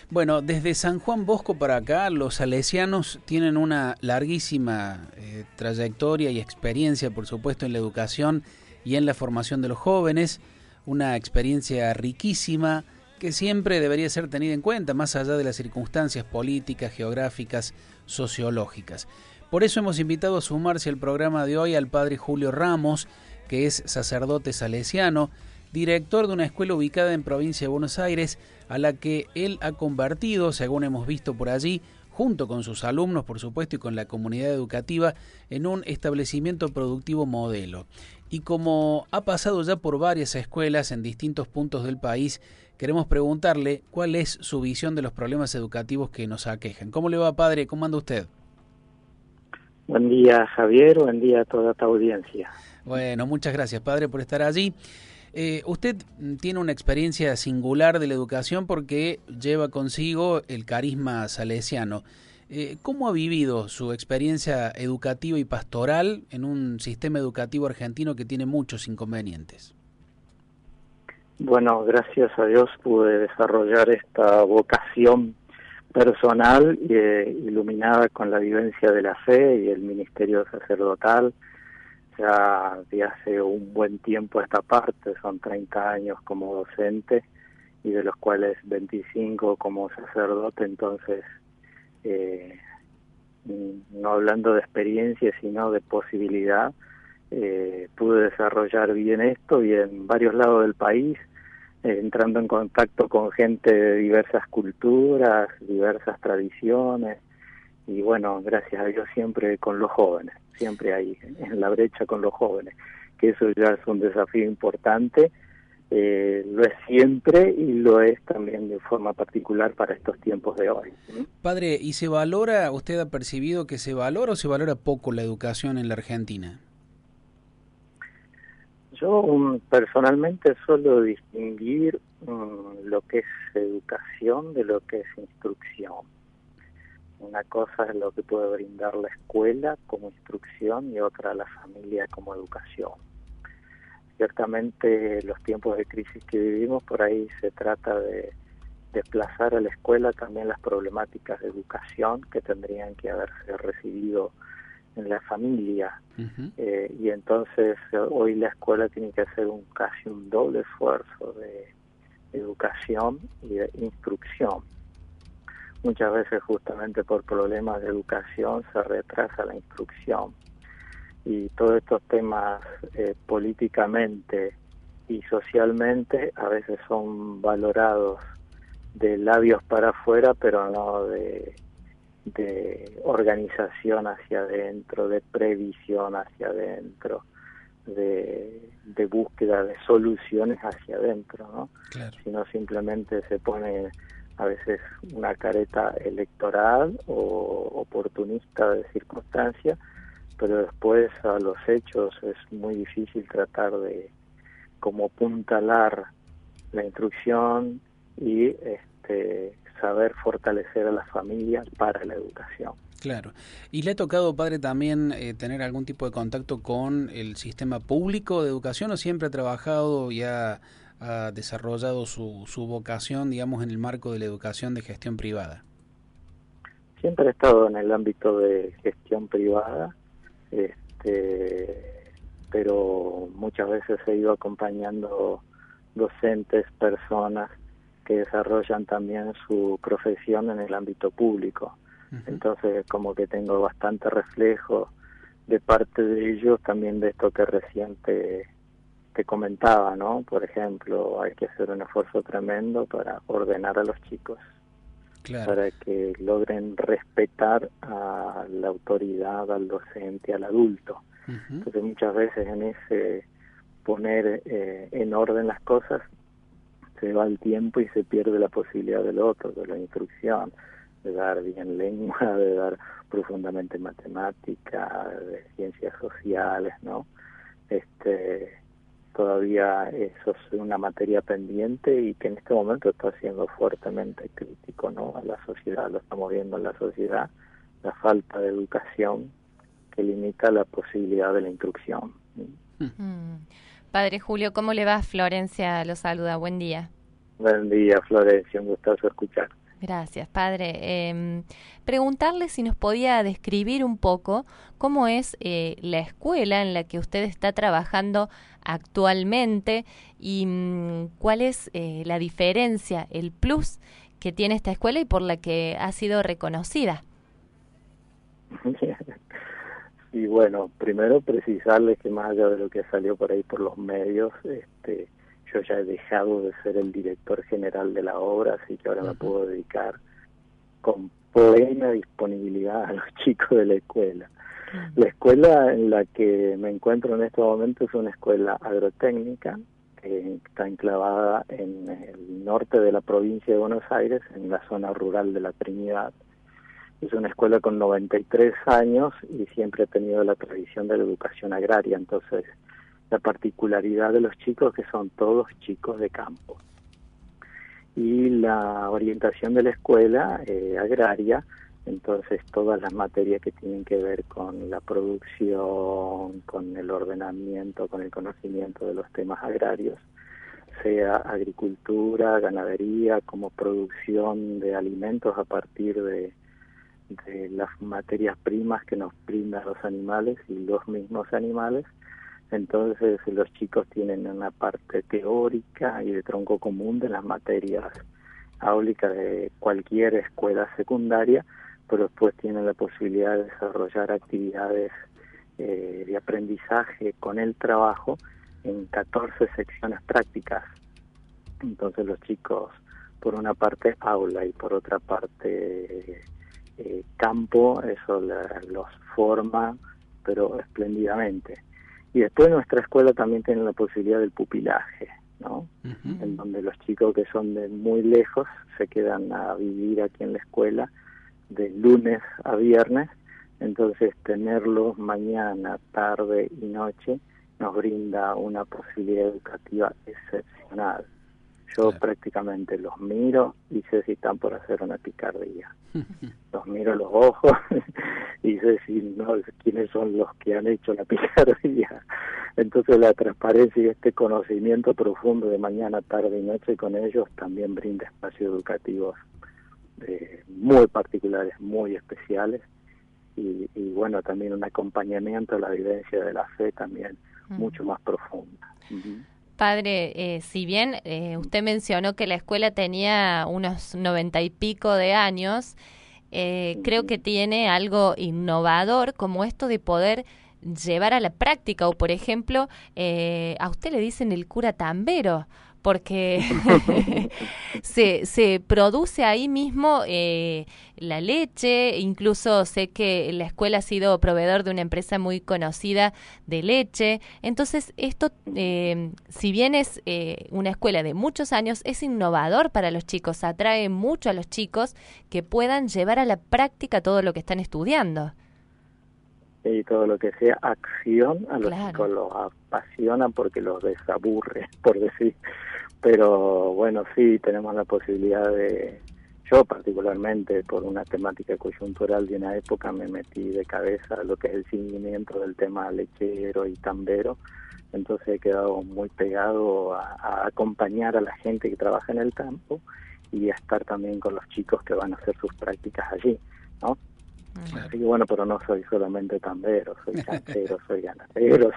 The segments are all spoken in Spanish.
Bueno, desde San Juan Bosco para acá, los salesianos tienen una larguísima trayectoria y experiencia, por supuesto, en la educación y en la formación de los jóvenes, una experiencia riquísima que siempre debería ser tenida en cuenta, más allá de las circunstancias políticas, geográficas, sociológicas. Por eso hemos invitado a sumarse al programa de hoy al padre Julio Ramos, que es sacerdote salesiano, director de una escuela ubicada en provincia de Buenos Aires, a la que él ha convertido, según hemos visto por allí, junto con sus alumnos, por supuesto, y con la comunidad educativa, en un establecimiento productivo modelo. Y como ha pasado ya por varias escuelas en distintos puntos del país, queremos preguntarle cuál es su visión de los problemas educativos que nos aquejan. ¿Cómo le va, padre? ¿Cómo anda usted? Buen día, Javier. Buen día a toda tu audiencia. Bueno, muchas gracias, padre, por estar allí. Usted tiene una experiencia singular de la educación porque lleva consigo el carisma salesiano. ¿Cómo ha vivido su experiencia educativa y pastoral en un sistema educativo argentino que tiene muchos inconvenientes? Bueno, gracias a Dios pude desarrollar esta vocación personal iluminada con la vivencia de la fe y el ministerio sacerdotal. Ya de hace un buen tiempo a esta parte, son 30 años como docente y de los cuales 25 como sacerdote, entonces no hablando de experiencia sino de posibilidad, pude desarrollar bien esto y en varios lados del país, entrando en contacto con gente de diversas culturas, diversas tradiciones, y bueno, gracias a Dios siempre con los jóvenes, siempre ahí en la brecha con los jóvenes, que eso ya es un desafío importante, lo es siempre y lo es también de forma particular para estos tiempos de hoy. Padre, ¿y se valora, usted ha percibido que se valora o se valora poco la educación en la Argentina? Yo personalmente suelo distinguir lo que es educación de lo que es instrucción. Una cosa es lo que puede brindar la escuela como instrucción y otra la familia como educación. Ciertamente los tiempos de crisis que vivimos, por ahí se trata de desplazar a la escuela también las problemáticas de educación que tendrían que haberse recibido en la familia. Y entonces hoy la escuela tiene que hacer casi un doble esfuerzo de educación y de instrucción. Muchas veces justamente por problemas de educación se retrasa la instrucción y todos estos temas políticamente y socialmente a veces son valorados de labios para afuera, pero no de organización hacia adentro, de previsión hacia adentro, de búsqueda de soluciones hacia adentro, ¿no? Claro. Sino simplemente se pone a veces una careta electoral o oportunista de circunstancia, pero después a los hechos es muy difícil tratar de como apuntalar la instrucción y saber fortalecer a las familias para la educación. Claro. ¿Y le ha tocado, padre, también tener algún tipo de contacto con el sistema público de educación o siempre ha trabajado y ha desarrollado su vocación, digamos, en el marco de la educación de gestión privada? Siempre he estado en el ámbito de gestión privada, pero muchas veces he ido acompañando docentes, personas que desarrollan también su profesión en el ámbito público. Entonces como que tengo bastante reflejo de parte de ellos también de esto que recién te comentaba, ¿no? Por ejemplo, hay que hacer un esfuerzo tremendo para ordenar a los chicos, claro, para que logren respetar a la autoridad, al docente, al adulto. Entonces muchas veces en ese poner en orden las cosas se va el tiempo y se pierde la posibilidad del otro, de la instrucción, de dar bien lengua, de dar profundamente matemática, de ciencias sociales, ¿no? Todavía eso es una materia pendiente y que en este momento está siendo fuertemente crítico, ¿no? A la sociedad, lo estamos viendo en la sociedad, la falta de educación que limita la posibilidad de la instrucción. Padre Julio, ¿cómo le va? Florencia lo saluda, buen día. Buen día, Florencia, un gustazo escuchar. Gracias, padre. Preguntarle si nos podía describir un poco cómo es la escuela en la que usted está trabajando actualmente y cuál es la diferencia, el plus que tiene esta escuela y por la que ha sido reconocida. Y bueno, primero precisarles que más allá de lo que salió por ahí por los medios, yo ya he dejado de ser el director general de la obra, así que ahora me puedo dedicar con plena disponibilidad a los chicos de la escuela. La escuela en la que me encuentro en este momento es una escuela agrotécnica que está enclavada en el norte de la provincia de Buenos Aires, en la zona rural de la Trinidad. Es una escuela con 93 años y siempre ha tenido la tradición de la educación agraria, entonces la particularidad de los chicos que son todos chicos de campo. Y la orientación de la escuela agraria, entonces todas las materias que tienen que ver con la producción, con el ordenamiento, con el conocimiento de los temas agrarios, sea agricultura, ganadería, como producción de alimentos a partir de las materias primas que nos brindan los animales y los mismos animales. Entonces los chicos tienen una parte teórica y de tronco común de las materias áulicas de cualquier escuela secundaria, pero después tienen la posibilidad de desarrollar actividades de aprendizaje con el trabajo en 14 secciones prácticas. Entonces los chicos, por una parte aula y por otra parte campo, eso los forma, pero espléndidamente. Y después nuestra escuela también tiene la posibilidad del pupilaje, ¿no? En donde los chicos que son de muy lejos se quedan a vivir aquí en la escuela de lunes a viernes, entonces tenerlos mañana, tarde y noche nos brinda una posibilidad educativa excepcional. Yo prácticamente los miro y sé si están por hacer una picardía. Los miro a los ojos y sé si no, quiénes son los que han hecho la picardía. Entonces la transparencia y este conocimiento profundo de mañana, tarde y noche con ellos también brinda espacios educativos muy particulares, muy especiales y bueno, también un acompañamiento a la vivencia de la fe también mucho más profunda. Padre, si bien usted mencionó que la escuela tenía unos 90 y pico de años, creo que tiene algo innovador como esto de poder llevar a la práctica, o por ejemplo, a usted le dicen el cura tambero, porque se produce ahí mismo la leche, incluso sé que la escuela ha sido proveedor de una empresa muy conocida de leche, entonces esto, si bien es una escuela de muchos años, es innovador para los chicos, atrae mucho a los chicos que puedan llevar a la práctica todo lo que están estudiando. Y todo lo que sea acción a los chicos los apasiona porque los desaburre, por decir. Pero bueno, sí, tenemos la posibilidad de... Yo particularmente, por una temática coyuntural de una época, me metí de cabeza a lo que es el seguimiento del tema lechero y tambero. Entonces he quedado muy pegado a acompañar a la gente que trabaja en el campo y a estar también con los chicos que van a hacer sus prácticas allí, ¿no? Claro. Así que bueno, pero no soy solamente tambero, soy canchero, soy ganadero,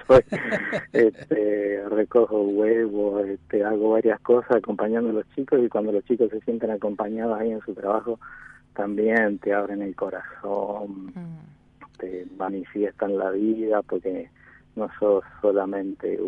recojo huevos, hago varias cosas acompañando a los chicos y cuando los chicos se sienten acompañados ahí en su trabajo, también te abren el corazón, te manifiestan la vida porque no sos solamente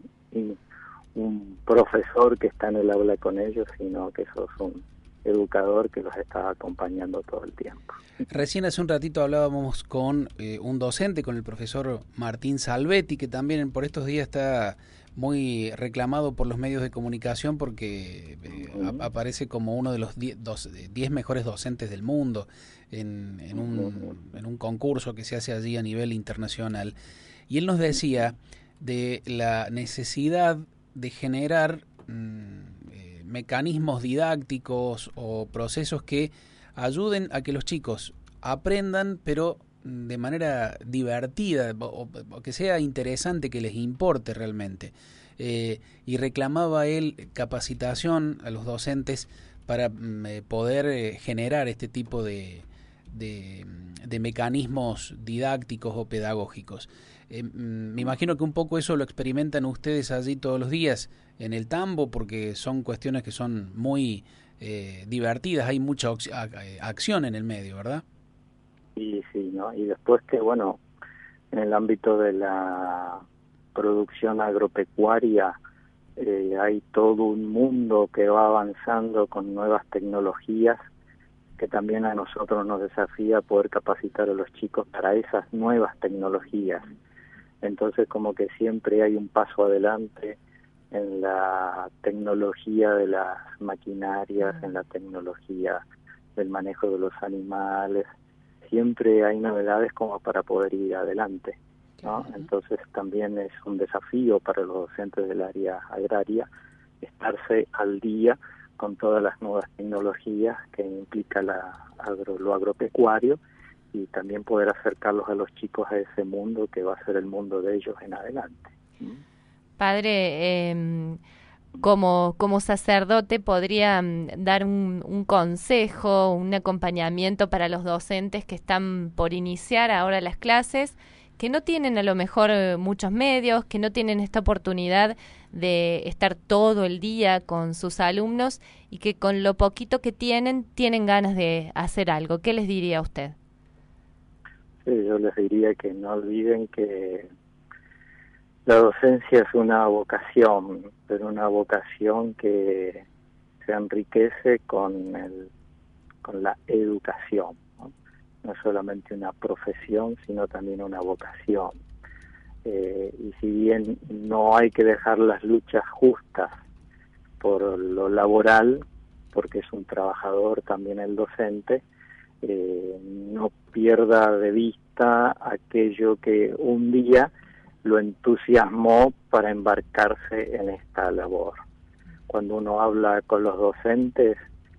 un profesor que está en el aula con ellos, sino que sos un educador que los está acompañando todo el tiempo. Recién hace un ratito hablábamos con un docente, con el profesor Martín Salvetti, que también por estos días está muy reclamado por los medios de comunicación porque aparece como uno de los 10 mejores docentes del mundo en un concurso que se hace allí a nivel internacional. Y él nos decía de la necesidad de generar mecanismos didácticos o procesos que ayuden a que los chicos aprendan, pero de manera divertida, o que sea interesante, que les importe realmente. Y reclamaba él capacitación a los docentes para poder generar este tipo de mecanismos didácticos o pedagógicos. Me imagino que un poco eso lo experimentan ustedes allí todos los días en el Tambo, porque son cuestiones que son muy divertidas, hay mucha acción en el medio, ¿verdad? Y sí, ¿no? Y después que, bueno, en el ámbito de la producción agropecuaria hay todo un mundo que va avanzando con nuevas tecnologías, que también a nosotros nos desafía poder capacitar a los chicos para esas nuevas tecnologías. Entonces, como que siempre hay un paso adelante en la tecnología de las maquinarias, en la tecnología del manejo de los animales. Siempre hay novedades como para poder ir adelante, ¿no? Entonces también es un desafío para los docentes del área agraria estarse al día con todas las nuevas tecnologías que implica lo agropecuario, y también poder acercarlos a los chicos a ese mundo que va a ser el mundo de ellos en adelante. Padre, como sacerdote, ¿podría dar un consejo, un acompañamiento para los docentes que están por iniciar ahora las clases, que no tienen a lo mejor muchos medios, que no tienen esta oportunidad de estar todo el día con sus alumnos y que con lo poquito que tienen ganas de hacer algo? ¿Qué les diría a usted? Sí, yo les diría que no olviden que la docencia es una vocación, pero una vocación que se enriquece con la educación, ¿no? No es solamente una profesión, sino también una vocación. Y si bien no hay que dejar las luchas justas por lo laboral, porque es un trabajador también el docente, no pierda de vista aquello que un día lo entusiasmó para embarcarse en esta labor. Cuando uno habla con los docentes,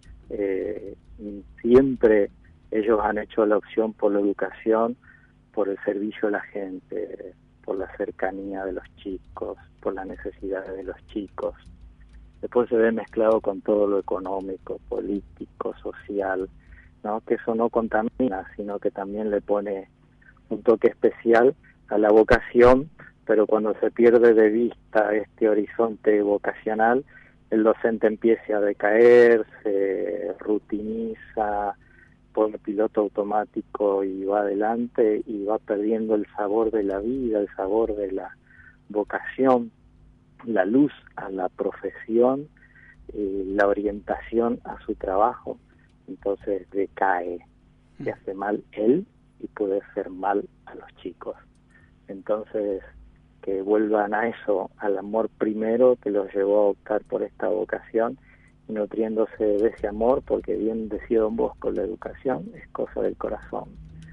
siempre ellos han hecho la opción por la educación, por el servicio a la gente, por la cercanía de los chicos, por las necesidades de los chicos. Después se ve mezclado con todo lo económico, político, social, ¿no? Que eso no contamina, sino que también le pone un toque especial a la vocación, pero cuando se pierde de vista este horizonte vocacional, el docente empieza a decaer, se rutiniza, pone piloto automático y va adelante y va perdiendo el sabor de la vida, el sabor de la vocación, la luz a la profesión, la orientación a su trabajo. Entonces decae, se hace mal él y puede hacer mal a los chicos. Entonces, que vuelvan a eso, al amor primero que los llevó a optar por esta vocación, y nutriéndose de ese amor, porque bien decía Don Bosco, la educación es cosa del corazón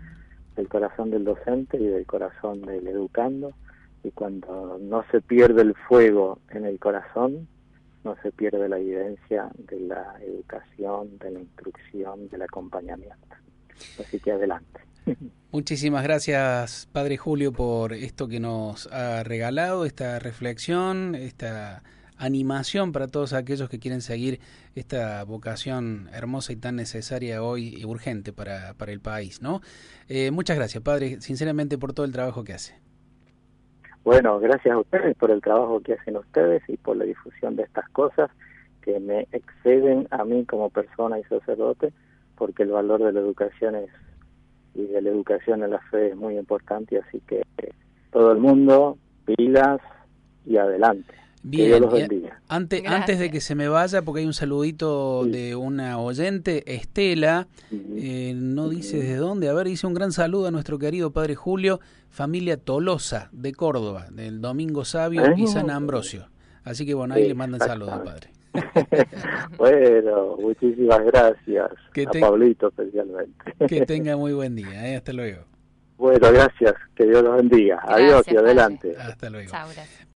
del docente y del corazón del educando, y cuando no se pierde el fuego en el corazón, no se pierde la evidencia de la educación, de la instrucción, del acompañamiento. Así que adelante. Muchísimas gracias, Padre Julio, por esto que nos ha regalado, esta reflexión, esta animación para todos aquellos que quieren seguir esta vocación hermosa y tan necesaria hoy y urgente para el país, ¿no? Muchas gracias, Padre, sinceramente, por todo el trabajo que hace. Bueno, gracias a ustedes por el trabajo que hacen ustedes y por la difusión de estas cosas que me exceden a mí como persona y sacerdote, porque el valor de la educación y de la educación en la fe es muy importante, así que todo el mundo, pilas y adelante. Bien, que Dios los bendiga. Antes de que se me vaya, porque hay un saludito de una oyente, Estela, no dice desde dónde, a ver, dice un gran saludo a nuestro querido Padre Julio, familia Tolosa de Córdoba, del Domingo Sabio y San Ambrosio. Así que bueno, ahí le mandan saludos al Padre. Bueno, muchísimas gracias a Pablito especialmente. Que tenga muy buen día, hasta luego. Bueno, gracias, que Dios los bendiga. Adiós y adelante. Hasta luego. Chao, gracias.